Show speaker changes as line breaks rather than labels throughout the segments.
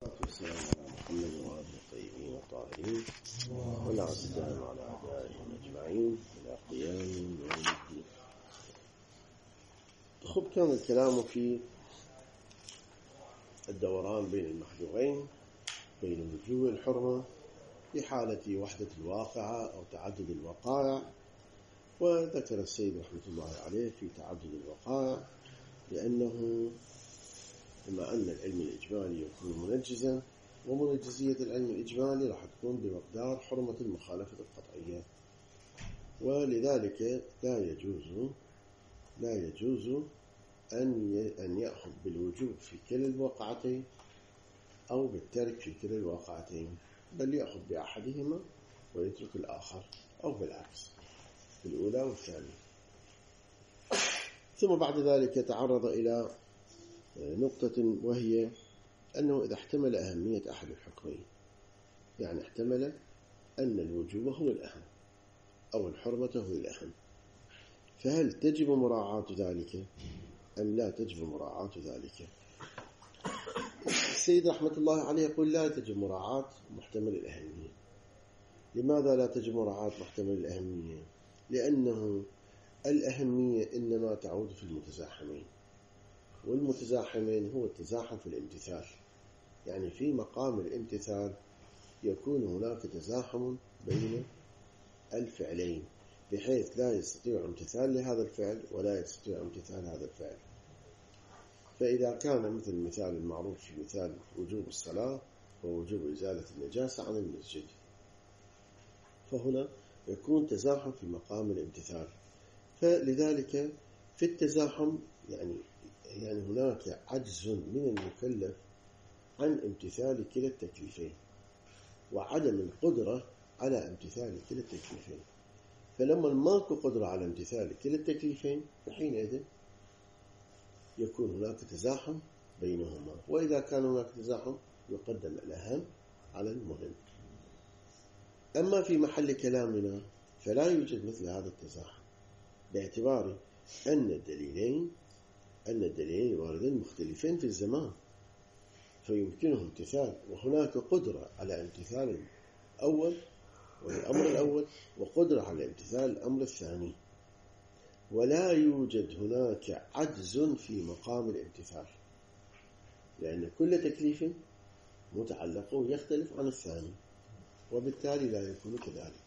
والسلام على محمد وآله الطيبين الطاهرين والعزاء على أعدائهم أجمعين إلى قيام يوم الدين. كان الكلام في الدوران بين المحذورين بين وجوه الحرمة في حالة وحدة الواقعة أو تعدد الوقائع، وذكر السيد رحمة الله عليه في تعدد الوقائع لأنه بما أن العلم الإجمالي يكون منجزا، ومنجزية العلم الإجمالي راح تكون بمقدار حرمة المخالفة القطعية، ولذلك لا يجوز أن يأخذ بالوجوب في كلا الواقعتين أو بالترك في كلا الواقعتين، بل يأخذ بأحدهما ويترك الآخر، أو بالعكس في الأولى والثانية. ثم بعد ذلك تعرض إلى نقطة، وهي أنه إذا احتمل أهمية أحد الحكمين، يعني احتمل أن الوجوب هو الأهم أو الحرمة هو الأهم، فهل تجب مراعاة ذلك أم لا تجب مراعاة ذلك؟ السيد رحمة الله عليه يقول لا تجب مراعاة محتمل الأهمية. لماذا لا تجب مراعاة محتمل الأهمية؟ لأنه الأهمية إنما تعود في المتزاحمين، والمتزاحمين هو التزاحم في الامتثال، يعني في مقام الامتثال يكون هناك تزاحم بين الفعلين بحيث لا يستطيع امتثال لهذا الفعل ولا يستطيع امتثال هذا الفعل. فإذا كان مثل المثال المعروف في مثال وجوب الصلاة ووجوب إزالة النجاسة عن المسجد، فهنا يكون تزاحم في مقام الامتثال. فلذلك في التزاحم يعني هناك عجز من المكلف عن امتثال كلا التكليفين، وعدم القدرة على امتثال كلا التكليفين. فلما ماكو قدرة على امتثال كلا التكليفين، فحينئذ يكون هناك تزاحم بينهما، وإذا كان هناك تزاحم يقدم الأهم على المهم. أما في محل كلامنا فلا يوجد مثل هذا التزاحم، باعتبار أن الدليلين الواردين مختلفين في الزمان، فيمكنهم امتثال، وهناك قدرة على امتثال الأول والأمر الأول، وقدرة على امتثال الأمر الثاني، ولا يوجد هناك عجز في مقام الامتثال، لأن كل تكليف متعلقه يختلف عن الثاني، وبالتالي لا يكون كذلك.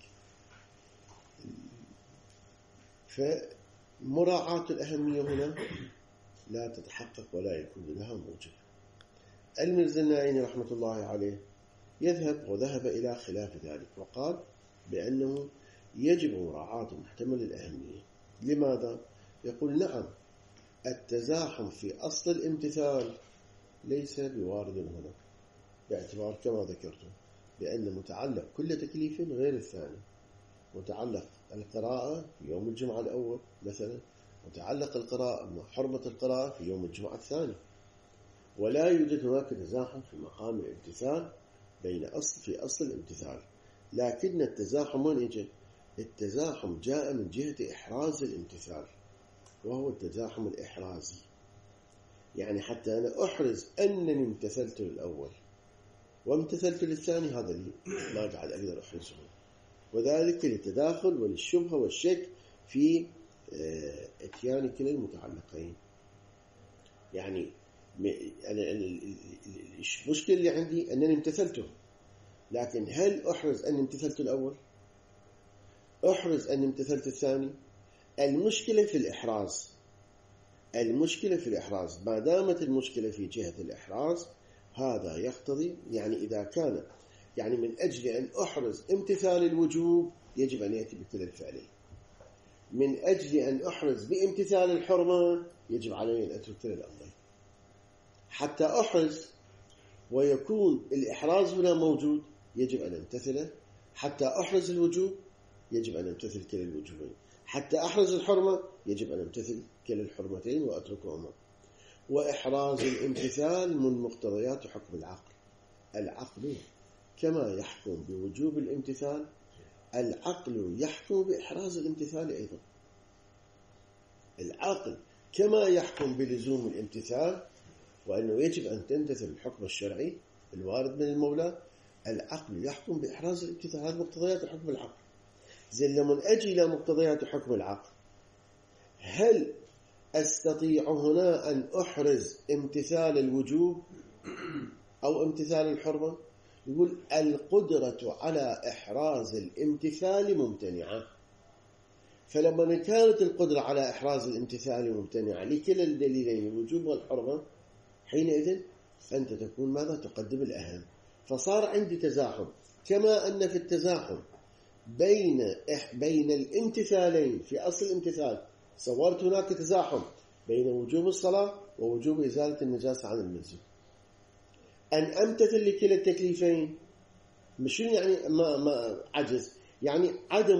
فمراعاة الأهمية هنا لا تتحقق ولا يكون لها موجب. المرزا النائين رحمة الله عليه وذهب إلى خلاف ذلك، وقال بأنه يجب مراعاة محتمل الأهمية. لماذا؟ يقول نعم، التزاحم في أصل الامتثال ليس بوارد هنا، باعتبار كما ذكرتم بأن متعلق كل تكليف غير الثاني. متعلق القراءة في يوم الجمعة الأول مثلا، متعلق القراءة حرمة القراءة في يوم الجمعة الثاني، ولا يوجد هناك تزاحم في مقام الامتثال في أصل الامتثال. لكن التزاحم وين إجا؟ التزاحم جاء من جهة إحراز الامتثال، وهو التزاحم الإحرازي، يعني حتى أنا أحرز أنني امتثلت للأول وامتثلت للثاني، هذا اللي ما قاعد أقدر أحرزه، وذلك للتداخل وللشبهة والشك في اتيان كلا المتعلقين. يعني المشكلة اللي عندي أنني امتثلته، لكن هل أحرز أني امتثلت الأول؟ أحرز أني امتثلت الثاني؟ المشكلة في الإحراز. ما دامت المشكلة في جهة الإحراز، هذا يقتضي إذا كان من أجل أن أحرز امتثال الوجوب يجب أن يأتي بكلا الفعلين، من أجل أن أحرز بامتثال الحرمة يجب علي أن أترك كلا الأمرين. حتى أحرز ويكون الإحراز هنا موجود يجب أن أمتثله، حتى أحرز الوجوب يجب أن أمتثل كلا الوجوبين، حتى أحرز الحرمة يجب أن أمتثل كلا الحرمتين وأتركهما. وإحراز الامتثال من مقتضيات حكم العقل كما يحكم بوجوب الامتثال، العقل يحكم بإحراز الامتثال أيضا. العقل كما يحكم بلزوم الامتثال وأنه يجب أن تمتثل الحكم الشرعي، الوارد من المولى العقل يحكم بإحراز الامتثال. هذه مقتضيات حكم العقل. زين لما أجي إلى مقتضيات حكم العقل، هل أستطيع هنا أن أحرز امتثال الوجوب أو امتثال الحرمة؟ يقول القدرة على إحراز الامتثال ممتنعة. فلما كانت القدرة على إحراز الامتثال ممتنعة لكلا الدليلين الوجوب والحرمة، حينئذ أنت تكون ماذا؟ تقدم الأهم. فصار عندي تزاحم، كما أن في التزاحم بين الامتثالين في أصل الامتثال، صورت هناك تزاحم بين وجوب الصلاة ووجوب إزالة النجاسة عن المنزل. أن أمتثل لكلا التكليفين مش يعني ما عجز، يعني عدم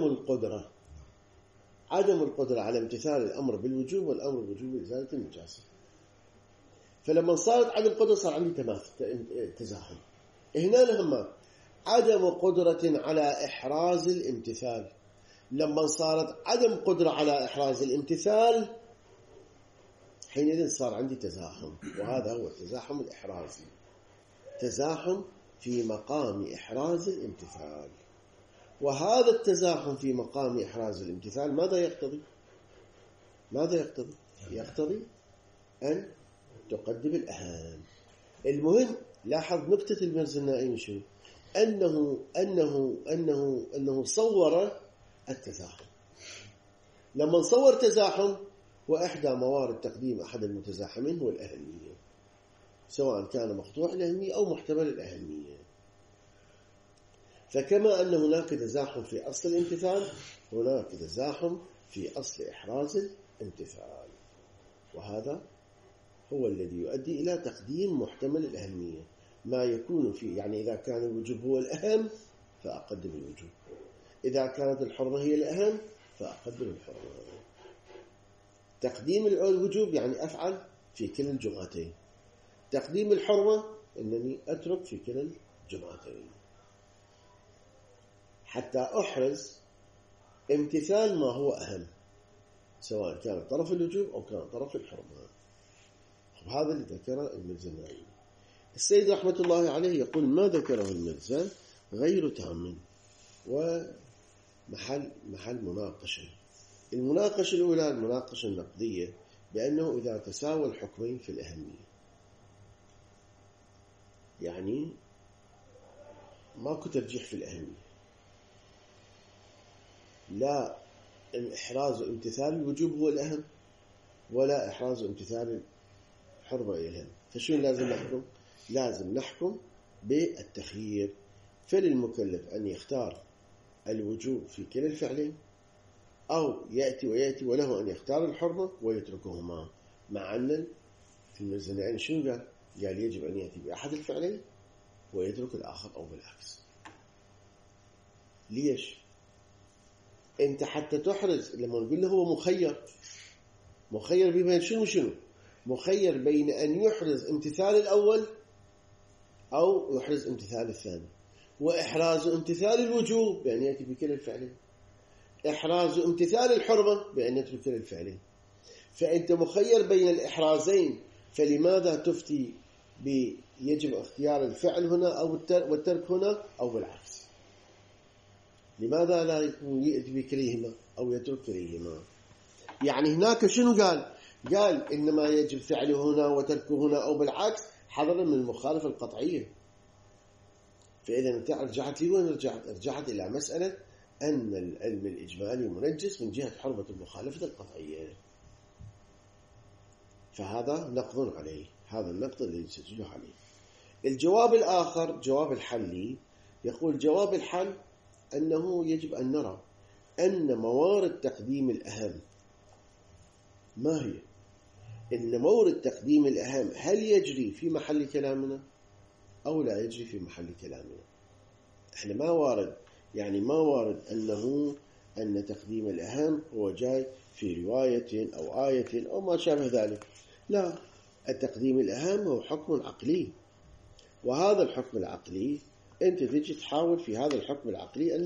القدرة على امتثال الأمر بالوجوب والأمر بوجوب إزالة النجاسة. فلما صارت عدم القدرة صار عندي تزاحم. هنا لهما عدم قدرة على إحراز الامتثال، لما صارت عدم قدرة على إحراز الامتثال حينئذ صار عندي تزاحم، وهذا هو التزاحم الإحرازي، تزاحم في مقام إحراز الامتثال. وهذا التزاحم في مقام إحراز الامتثال ماذا يقتضي؟ يقتضي أن تقدم الأهم. المهم لاحظ نكتة المرزا النائم شو؟ أنه صور التزاحم. لما صور تزاحم، وإحدى موارد تقديم أحد المتزاحمين هو الأهمية، سواء كان مقطوع الأهمية أو محتمل الأهمية. فكما أن هناك تزاحم في أصل الامتثال، هناك تزاحم في أصل إحراز الامتثال، وهذا هو الذي يؤدي إلى تقديم محتمل الأهمية. ما يكون فيه، يعني إذا كان الوجوب هو الأهم فأقدم الوجوب، إذا كانت الحرمة هي الأهم فأقدم الحرمة. تقديم الوجوب يعني أفعل في كلا الجمعتين، تقديم الحرمة أنني أترك في كلا الجمعتين، حتى أحرز امتثال ما هو أهم، سواء كان طرف الوجوب أو كان طرف الحرمة. هذا اللي ذكره المرزا النائي. السيد رحمة الله عليه يقول ما ذكره المرزا غير تام، ومحل مناقشة. المناقشة الأولى المناقشة النقدية، بأنه إذا تساوى الحكمين في الأهمية، يعني ماكو ترجيح في الأهمية، لا إحراز وامتثال الوجوب هو الأهم ولا إحراز وامتثال الحرمة الأهم، فشو لازم نحكم؟ لازم نحكم بالتخيير. فللمكلف أن يختار الوجوب في كلا الفعلين، أو يأتي وله أن يختار الحرمة ويتركهما. مع أن المرزا النائي شنو قال؟ قال يجب أن يأتي بأحد الفعلين ويترك الآخر أو بالعكس. ليش؟ أنت حتى تحرز، لما نقول له هو مخير بين شنو؟ مخير بين أن يحرز امتثال الأول أو يحرز امتثال الثاني. وإحراز امتثال الوجوب بأن يأتي بكلا الفعلين، إحراز امتثال الحرمة بأن يترك كلا الفعلين. فأنت مخير بين الإحرازين، فلماذا تفتي يجب اختيار الفعل هنا أو والترك هنا أو بالعكس؟ لماذا لا يأتي بكليهما أو يترك كليهما؟ يعني هناك شنو قال إنما يجب فعله هنا وتركه هنا أو بالعكس، حذرا من المخالفة القطعية. فإذا أنت رجعت لي وين؟ رجعت إلى مسألة أن العلم الإجمالي منجس من جهة حرمة المخالفة القطعية. فهذا نقض عليه، هذا النقض الذي يسجله عليه. الجواب الآخر جواب الحلي، يقول جواب الحل أنه يجب أن نرى أن موارد تقديم الأهم ما هي؟ إن مورد تقديم الأهم هل يجري في محل كلامنا أو لا يجري في محل كلامنا؟ إحنا ما وارد أن تقديم الأهم هو جاي في رواية أو آية أو ما شابه ذلك. لا، التقديم الأهم هو حكم عقلي، وهذا الحكم العقلي أنت تجي تحاول في هذا الحكم العقلي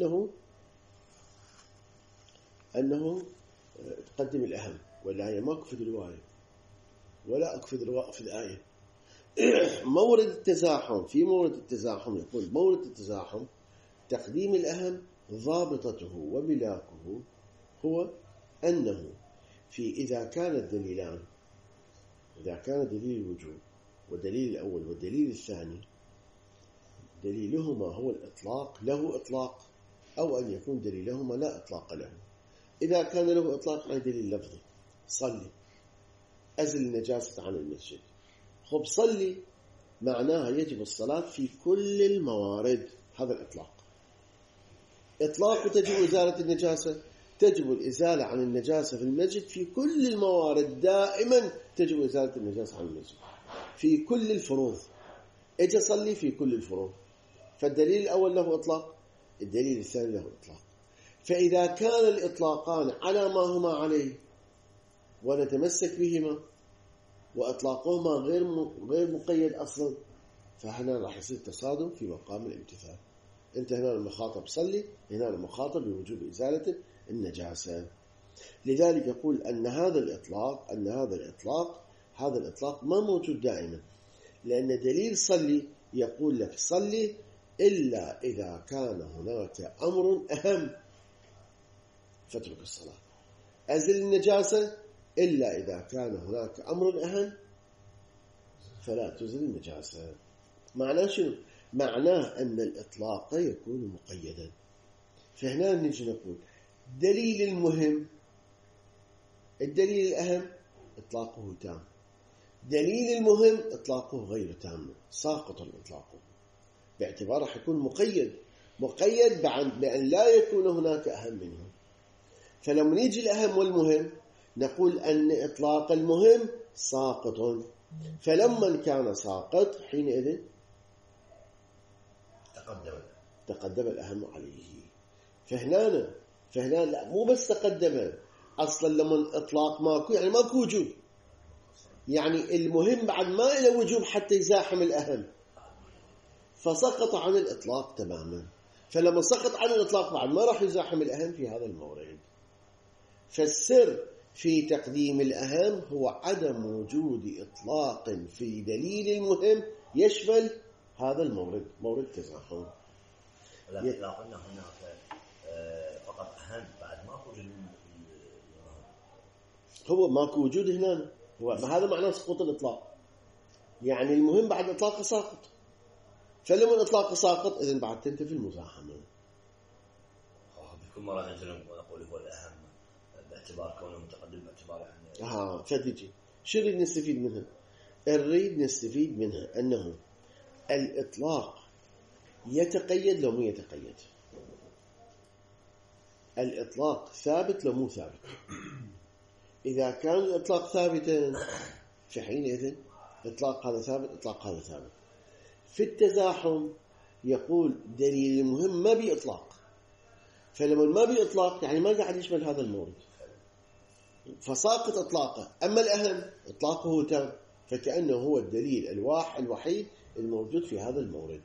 أنه تقدم الأهم، ولا هي ما أكفد رواية ولا أكفد آية. مورد التزاحم، في مورد التزاحم يقول مورد التزاحم تقديم الأهم ضابطته وبلاكه هو أنه إذا كان الدليلان، إذا كان دليل الوجوب والدليل الأول والدليل الثاني دليلهما هو الإطلاق، له إطلاق، أو أن يكون دليلهما لا إطلاق له. إذا كان له إطلاق عن دليل لفظي، صلي أزل النجاسة عن المسجد، خب صلي معناها يجب الصلاة في كل الموارد، هذا الإطلاق. إطلاق تجب إزالة النجاسة، تجب الإزالة عن النجاسة في المسجد في كل الموارد، دائما تجب إزالة النجاسة عن المسجد في كل الفروض. اجي صلي في كل الفروض، فالدليل الأول له إطلاق، الدليل الثاني له إطلاق. فإذا كان الإطلاقان على ما هما عليه ونتمسك بهما وإطلاقهما غير مقيد أصلا، فهنا راح يصير تصادم في مقام الامتثال. أنت هنا المخاطب صلي، هنا المخاطب بوجوب إزالة النجاسة. لذلك يقول أن هذا الإطلاق ما موجود دائما، لأن دليل صلي يقول لك صلي إلا إذا كان هناك أمر أهم فاترك الصلاة، أزل النجاسة إلا إذا كان هناك أمر أهم فلا تزل النجاسة. معناه شنو؟ معناه أن الإطلاق يكون مقيدا. فهنا نجي نقول دليل المهم، الدليل الأهم إطلاقه تام، دليل المهم إطلاقه غير تام، ساقط الإطلاق باعتباره حيكون مقيد بأن لا يكون هناك أهم منه. فلما نيجي الأهم والمهم نقول أن إطلاق المهم ساقط، فلما كان ساقط حينئذ تقدم الأهم عليه. فهنا لا، مو بس تقدم، أصلا لما إطلاق ماكو يعني ماكو وجوب، يعني المهم بعد ما إلى وجوب حتى يزاحم الأهم، فسقط عن الإطلاق تماما. فلما سقط عن الإطلاق بعد ما راح يزاحم الأهم في هذا المورد. فالسر في تقديم الأهم هو عدم وجود إطلاق في دليل المهم يشمل هذا المورد، مورد التزاحم.
إذا قلنا هناك فقط أهم بعد ماكو وجود،
هو ماكو وجود هنا، هذا معناه سقوط الإطلاق، يعني المهم بعد إطلاقه ساقط. فلما الإطلاق ساقط إذن بعد تنتفي المزاحمة.
بكل مرة نجرم ونقول هو الأهم باعتبار كونه متقدم، باعتبار يعني
فتجي شو اللي نستفيد منها؟ نستفيد منها أنه الإطلاق يتقيد لو مو يتقيد، الإطلاق ثابت لو مو ثابت. إذا كان الإطلاق ثابتا فحينئذ إطلاق هذا ثابت، إطلاق هذا ثابت. في التزاحم يقول دليل المهم ما بإطلاق، فلما ما بإطلاق يعني ما قاعد يشمل هذا المورد، فساقط إطلاقه. أما الأهم إطلاقه تام، فكأنه هو الدليل الوحيد الموجود في هذا المورد.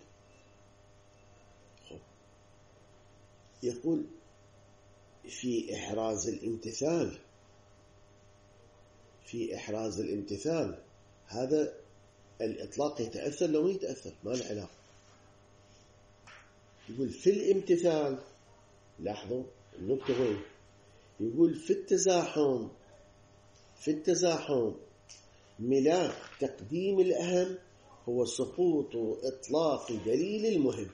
يقول في إحراز الامتثال هذا الإطلاق يتأثر لو ما يتأثر، ما له علاقة. يقول في الامتثال، لاحظوا النقطة وين، يقول في التزاحم ملاك تقديم الأهم هو سقوط إطلاق دليل المهم.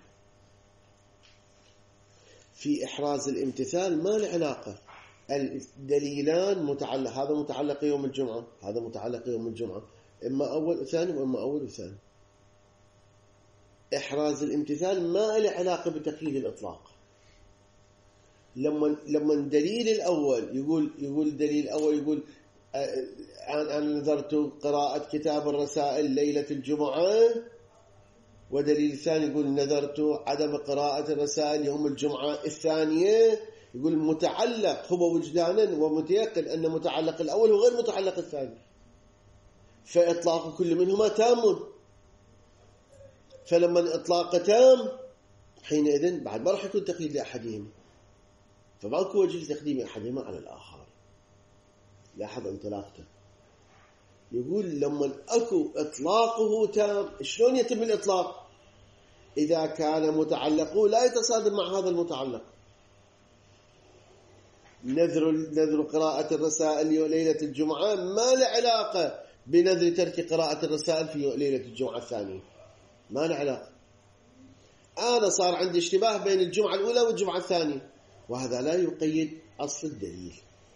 في إحراز الامتثال ما له علاقة، الدليلان متعلق، هذا متعلق يوم الجمعة، هذا متعلق يوم الجمعة، إما أول وثاني وإما أول وثاني. إحراز الامتثال ما له علاقة بتقييد الإطلاق. لما الدليل الأول يقول دليل الأول يقول أنا نذرت قراءة كتاب الرسائل ليلة الجمعة، ودليل الثاني يقول نذرت عدم قراءة الرسائل يوم الجمعة الثانية، يقول متعلق هو وجدانا ومتيقن أن متعلق الأول هو غير متعلق الثاني، فإطلاق كل منهما تام. فلما الإطلاق تام حينئذ بعد ما راح يكون تقييد لأحدهما، فماكو وجه تقديم أحدهما على الآخر. لاحظ انطلاقته، يقول لما أكو إطلاقه تام، شلون يتم الإطلاق؟ إذا كان متعلقه لا يتصادم مع هذا المتعلق. نذر قراءة الرسائل ليلة الجمعة ما له علاقة بنذر ترك قراءة الرسائل في ليلة الجمعة الثانية، ما له علاقة. أنا صار عندي اشتباه بين الجمعة الأولى والجمعة الثانية، وهذا لا يقيد أصل الدليل.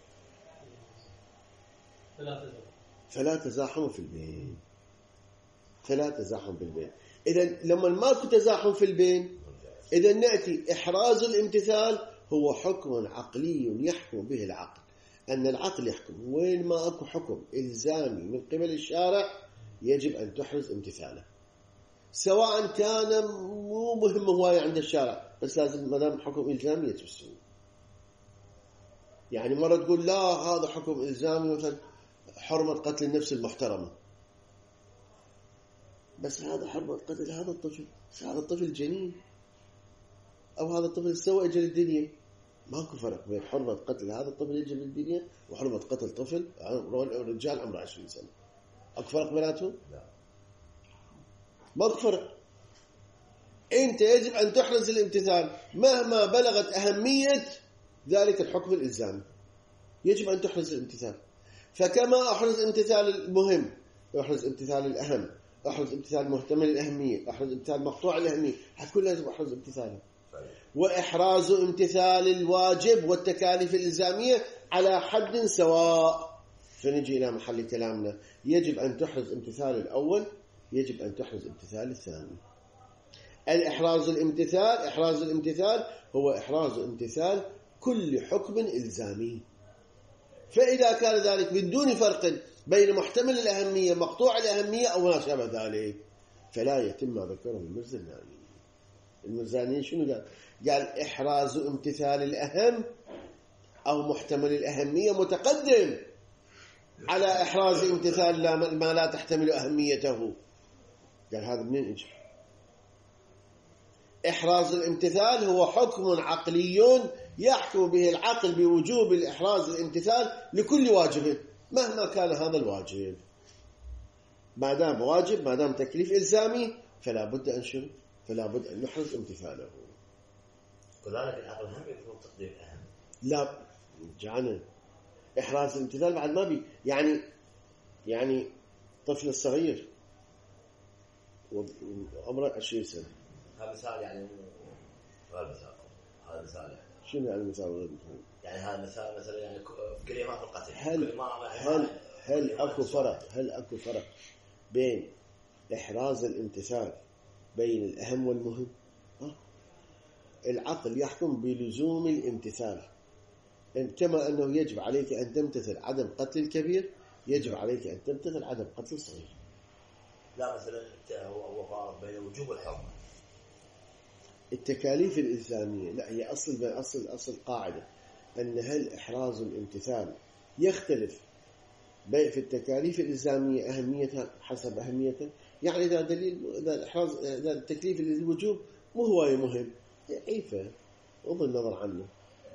فلا تزاحم في البين، فلا تزاحم في البين. إذا لما ماكو تزاحم في البين، إذا نأتي إحراز الامتثال هو حكم عقلي يحكم به العقل. أن العقل يحكم وين ما أكو حكم إلزامي من قبل الشارع يجب أن تحرز امتثاله، سواء كان مو مهم هواية عند الشارع، بس لازم ما دام حكم إلزامي يتبسه. يعني مرة تقول لا هذا حكم إلزامي، مثلا حرمة قتل النفس المحترمة، بس هذا حرمة قتل هذا الطفل، هذا الطفل جنين، أو هذا الطفل سوى أجل الدنيا. ماكو فرق بين حرمة قتل هذا الطفل أجل الدنيا وحرمة قتل طفل رجال عمره 20 سنة. أكو فرق بيناتهم؟ لا، ماكو فرق. أنت يجب أن تحرز الامتثال مهما بلغت أهمية ذلك الحكم الإلزامي، يجب أن تحرز الامتثال. فكما أحرز امتثال المهم أحرز امتثال الأهم، أحرز امتثال محتمل الأهمية، أحرز امتثال مقطوع الأهمية، هكذا لازم أحرز امتثاله. وإحراز امتثال الواجب والتكاليف الإلزامية على حد سواء. فنجي إلى محل كلامنا، يجب أن تحرز امتثال الأول، يجب أن تحرز امتثال الثاني. الإحراز الامتثال هو إحراز امتثال كل حكم إلزامي. فإذا كان ذلك بدون فرق بين محتمل الأهمية مقطوع الأهمية أو ما شابه ذلك فلا يتم ما ذكره المرزاني. المرزاني شنو قال؟ قال إحراز امتثال الأهم أو محتمل الأهمية متقدم على إحراز امتثال ما لا تحتمل أهميته. قال هذا منين اجى؟ إحراز الامتثال هو حكم عقلي يحكم به العقل بوجوب الإحراز الامتثال لكل واجب مهما كان هذا الواجب. ما دام واجب، ما دام تكليف إلزامي، فلا بد أن شنو؟ فلا بد أن نحرز امتثاله.
كذلك العقل هم يفرض تقديم أهم.
لا، جعلنا إحراز الامتثال بعد ما بي يعني طفل الصغير وعمره 20 سنة.
هذا مثال يعني هذا مثال يعني.
شنو يعني مثال غير مفهوم؟
يعني هذا مثلا يعني كلمات القتل.
هل أكو فرق بين إحراز الامتثال بين الأهم والمهم؟ العقل يحكم بلزوم الامتثال، كما أنه يجب عليك أن تمتثل عدم قتل الكبير، يجب عليك أن تمتثل عدم قتل الصغير.
لا مثلا هو فارق بين وجوب والحرمة.
التكاليف الإلزامية لا، هي أصل قاعدة أن هل إحراز الامتثال يختلف في التكاليف الإلزامية أهميتها حسب أهميتها. يعني إذا إذا التكليف الوجوب مو هو مهم، عيفة غض النظر عنه.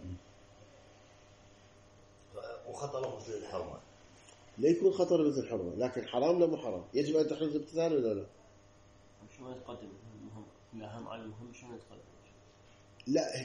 وخطر مثل الحرمة
لا يكون خطر مثل الحرمة، لكن حرام لا مو حرام، يجب أن تحرز امتثال ولا لا؟
شو يتقدم المهم؟ الأهم على المهم شو يتقدم؟
لا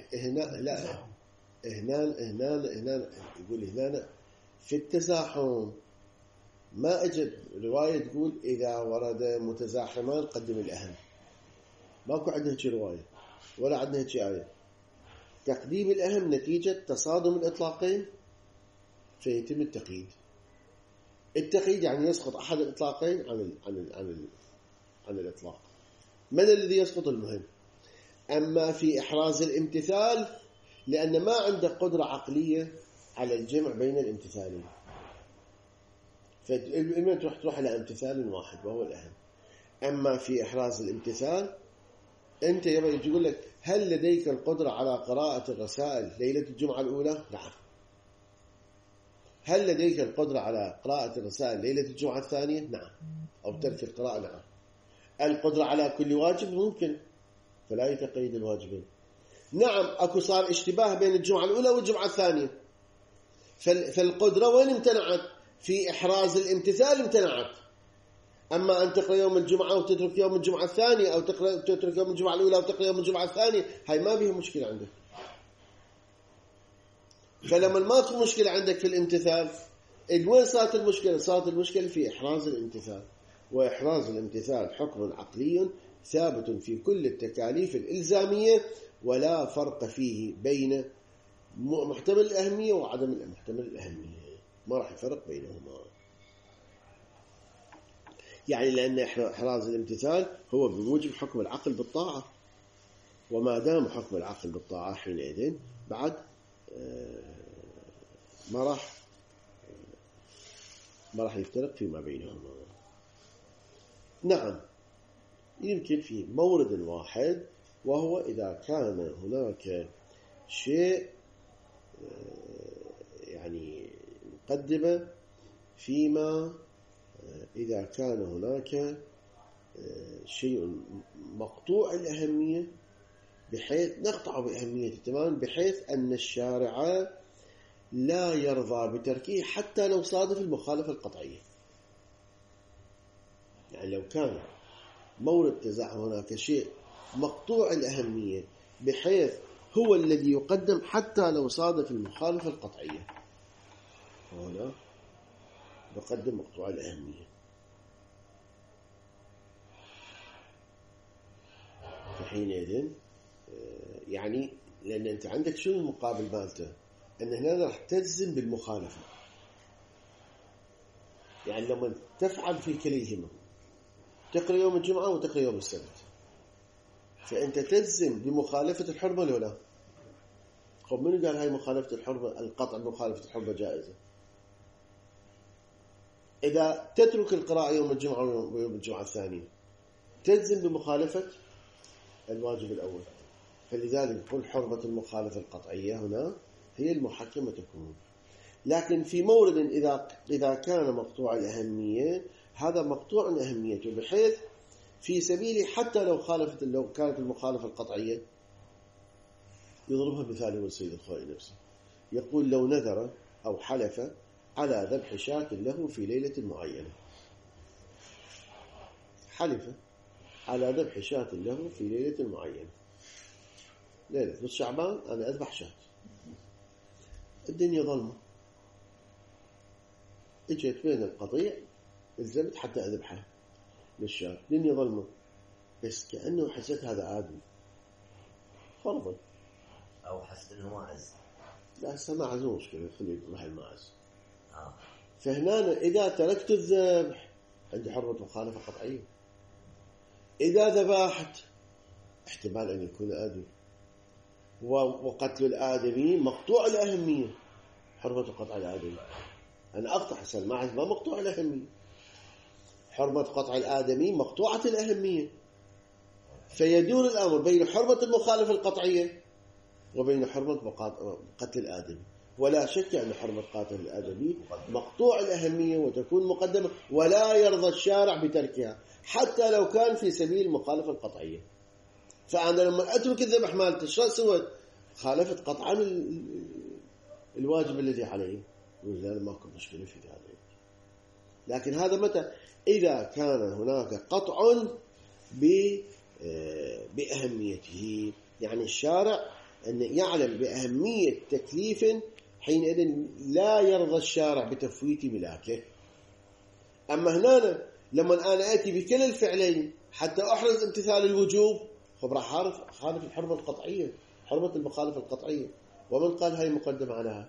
هنا يقول هنا في التزاحم ما أجد رواية تقول إذا ورد متزاحمان قدم الأهم. ماكو عندنا هيك رواية ولا عندنا هيك آية. تقديم الأهم نتيجة تصادم الإطلاقين فيتم التقييد. التقييد يعني يسقط أحد الإطلاقين عن الإطلاق. من الذي يسقط؟ المهم. أما في إحراز الامتثال لأن ما عندك قدرة عقلية على الجمع بين الامتثالين، فالمهم تروح إلى امتثال واحد وهو الأهم. أما في إحراز الامتثال أنت يبقى يقول لك هل لديك القدرة على قراءة الرسائل ليلة الجمعة الأولى؟ نعم. هل لديك القدرة على قراءة الرسائل ليلة الجمعة الثانية؟ نعم. أو ترك القراءة؟ نعم. القدرة على كل واجب ممكن، فلا يتقيد الواجبين. نعم أكو صار اشتباه بين الجمعة الأولى والجمعة الثانية، فالقدرة وين امتنعت؟ في إحراز الامتثال امتنعت. أما أن تقرأ يوم الجمعة وتترك يوم الجمعة الثانية، أو تترك يوم الجمعة الأولى وتقرأ يوم الجمعة الثانية، هاي ما بيها مشكلة عندك. فلما ما تكون مشكلة عندك في الامتثال، وين صارت المشكلة؟ صارت المشكلة في إحراز الامتثال. وإحراز الامتثال حكم عقلي ثابت في كل التكاليف الإلزامية، ولا فرق فيه بين محتمل الأهمية وعدم محتمل الأهمية، ما راح يفرق بينهما. يعني لأن إحراز الامتثال هو بموجب حكم العقل بالطاعة، وما دام حكم العقل بالطاعة حينئذ بعد ما راح يفترق فيما بينهما. نعم، يمكن في مورد واحد، وهو إذا كان هناك شيء يعني مقدمة فيما إذا كان هناك شيء مقطوع الأهمية بحيث نقطع بأهميته تماما، بحيث أن الشارع لا يرضى بتركه حتى لو صادف المخالفة القطعية. يعني لو كان مورد تزاحم هناك شيء مقطوع الأهمية بحيث هو الذي يقدم حتى لو صادف المخالفة القطعية، هنا نقدم مقطوع الأهمية. فحينئذ يعني لأن أنت عندك شنو المقابل مالته؟ أن هنا راح تلزم بالمخالفة. يعني لما تفعل في كليهما، تقرأ يوم الجمعة وتقرأ يوم السبت، فأنت تلزم بمخالفة الحرمة ولا لا؟ خب منو قال هاي مخالفة الحرمة؟ القطع بمخالفة الحرمة جائزة. إذا تترك القراءة يوم الجمعة ويوم الجمعة الثانية تلزم بمخالفة الواجب الأول. فلذلك يقول حرمة المخالفة القطعية هنا هي المحكمة تكون. لكن في مورد إذا كان مقطوع الأهمية، هذا مقطوع أهميته بحيث في سبيله حتى لو كانت المخالفة القطعية، يضربها مثال هو السيد الخوئي نفسه، يقول لو نذر أو حلف على ذبح شاة له في ليلة معينة، حلف على ذبح شاة له في ليلة معينة، ليلة نص شعبان أنا أذبح شاة، الدنيا ظلمة، اجت بين القطيع الزمت حتى أذبحها للشاة، الدنيا ظلمة، بس كأنه حسيت هذا آدم فرضا،
أو حسيت إنه ماعز،
لا هسه ماعز مو مشكلة، خليه محل ماعز. فهنا إذا تركت الذبح عندي حرمة مخالفة قطعية. إذا ذبحت احتمال أن يكون آدم، وقتل الآدمي مقطوع الأهمية، حرمة قطع الآدمي. أنا أقطع حسن الماعز ما مقطوع الأهمية، حرمة قطع الآدمي مقطوعة الأهمية. فيدور الأمر بين حرمة المخالفة القطعية وبين حرمة قتل الآدمي. ولا شك أن حرمة قاتل الآدمي مقطوع الأهمية وتكون مقدمة، ولا يرضى الشارع بتركها حتى لو كان في سبيل المخالفة القطعية. فأنا لما أترك الذبح مالته شو سويت؟ خالفت قطعا الواجب الذي عليه، ولذلك ماكو مشكلة في ذلك. لكن هذا متى؟ إذا كان هناك قطع بأهميته، يعني الشارع أن يعلم بأهمية تكليف، حينئذ لا يرضى الشارع بتفويت ملاكه. أما هنا لما أنا أتي بكل الفعلين حتى أحرز امتثال الوجوب، راح خالف الحرمة القطعية، حرمة المخالفة القطعية، ومن قال هاي مقدم عليها؟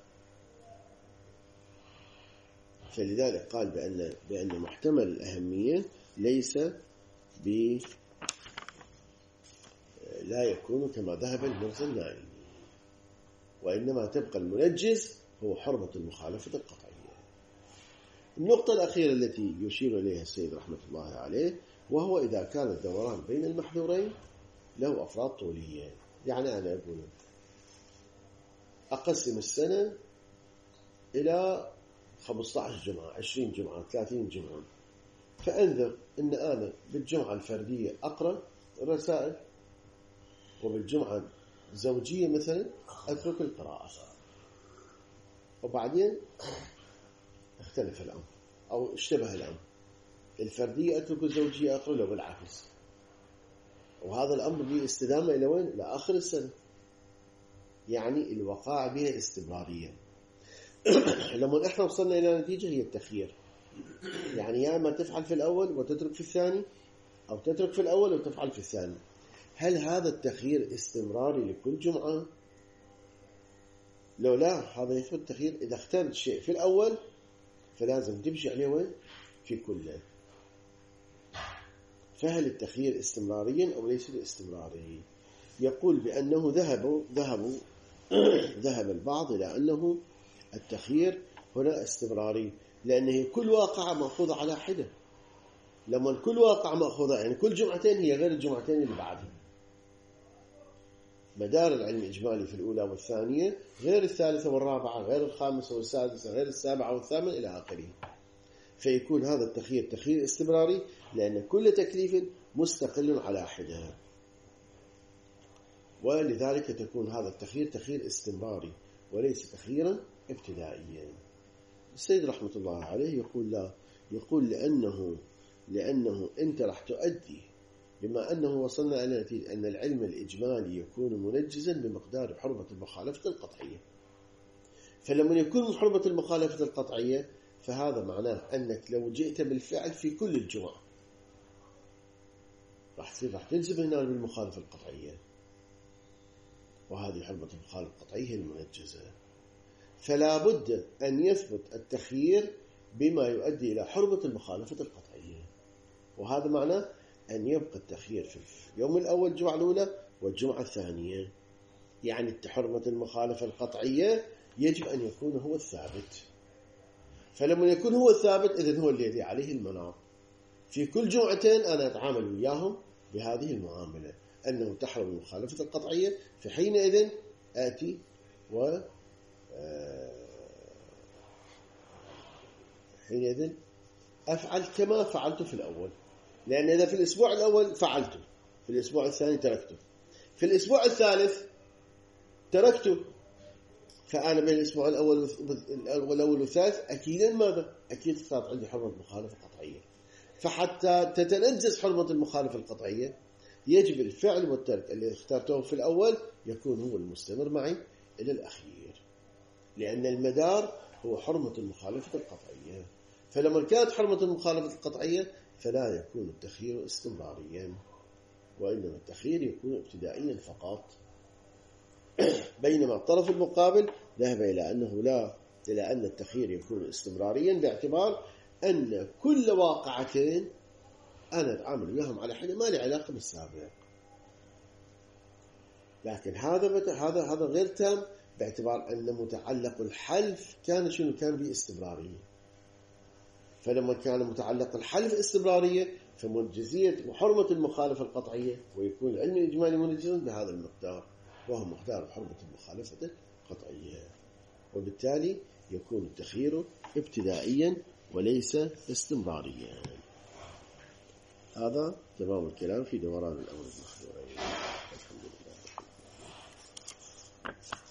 فلذلك قال بأن محتمل الأهمية ليس لا يكون كما ذهب المرسل النائي، وإنما تبقى المنجز هو حرمة المخالفة القطعية. النقطة الأخيرة التي يشير إليها السيد رحمة الله عليه، وهو إذا كان الدوران بين المحذورين له أفراد طولية. يعني أنا أقول أقسم السنة إلى 15 جمعة، 20 جمعة، 30 جمعة، فأنذر أن أنا بالجمعة الفردية أقرأ الرسائل، وبالجمعة الزوجية مثلا أترك القراءة، وبعدين اختلف الأمر أو اشتبه الأمر، الفردية أترك الزوجية أقرأ له بالعكس، وهذا الأمر به استدامة إلى وين؟ إلى آخر السنة، يعني الوقائع بها استمرارية. لما احنا وصلنا إلى نتيجة هي التخيير، يعني يا إما تفعل في الأول وتترك في الثاني، أو تترك في الأول وتفعل في الثاني. هل هذا التخيير استمراري لكل جمعة؟ لو لا، هذا يثبت التخيير إذا اخترت شيء في الأول فلازم تمشي عليه وين؟ في كله. فهل التخيير استمراريا أو ليس استمراري؟ يقول بأنه ذهب البعض إلى أنه التخيير هنا استمراري، لأنه كل واقعة مأخوذة على حدة. لما كل واقعة مأخوذة يعني كل جمعتين هي غير الجمعتين اللي بعدها. مدار العلم الإجمالي في الأولى والثانية غير الثالثة والرابعة، غير الخامسة والسادسة، غير السابعة والثامنة إلى آخره. فيكون هذا التخيير تخيير استمراري لأن كل تكليف مستقل على حدة، ولذلك تكون هذا التخيير تخيير استمراري وليس تخييرا ابتدائيا. السيد رحمة الله عليه يقول لا، يقول لأنه أنت راح تؤدي، بما أنه وصلنا إلى نتيجة أن العلم الإجمالي يكون منجزا بمقدار حرمة المخالفة القطعية. فلما يكون حرمة المخالفة القطعية فهذا معناه أنك لو جئت بالفعل في كل الجمع راح تنزل هنا بالمخالفة القطعية، وهذه حرمة المخالفة القطعية المنجزة. فلا بد أن يثبت التخيير بما يؤدي إلى حرمة المخالفة القطعية، وهذا معناه أن يبقى التخيير في اليوم الأول الجمعة الأولى والجمعة الثانية. يعني حرمة المخالفة القطعية يجب أن يكون هو الثابت. فلما يكون هو الثابت إذن هو الذي عليه المناط. في كل جمعتين أنا أتعامل وياهم بهذه المعاملة، أنه تحرم المخالفة القطعية، فحينئذ آتي حينئذ أفعل كما فعلت في الأول، لأن إذا في الأسبوع الأول فعلته، في الأسبوع الثاني تركته، في الأسبوع الثالث تركته، فأنا بين الأسبوع الأول والثالث أكيدا ماذا؟ أكيد صارت عندي حرمة مخالفة قطعية. فحتى تتنجز حرمة المخالفة القطعية يجب الفعل والترك اللي اخترته في الأول يكون هو المستمر معي إلى الأخير، لأن المدار هو حرمة المخالفة القطعية. فلما كانت حرمة المخالفة القطعية فلا يكون التخيير استمراريا، وإنما التخيير يكون ابتدائيا فقط. بينما الطرف المقابل ذهب إلى أن التخيير يكون استمراريا باعتبار أن كل واقعتين أنا أتعامل وياهم على حدة ما لي علاقة بالسابق. لكن هذا غير تام باعتبار أن متعلق الحلف كان باستمرارية. فلما كان متعلق الحلف استمرارية فمنجزية وحرمة المخالفة القطعية، ويكون العلم الإجمالي منجزا بهذا المقدار، وهو مقدار حرمة المخالفة القطعية، وبالتالي يكون التخيير ابتدائيا وليس استمراريا. هذا تمام الكلام في دوران الأمر المحظورين. الحمد لله.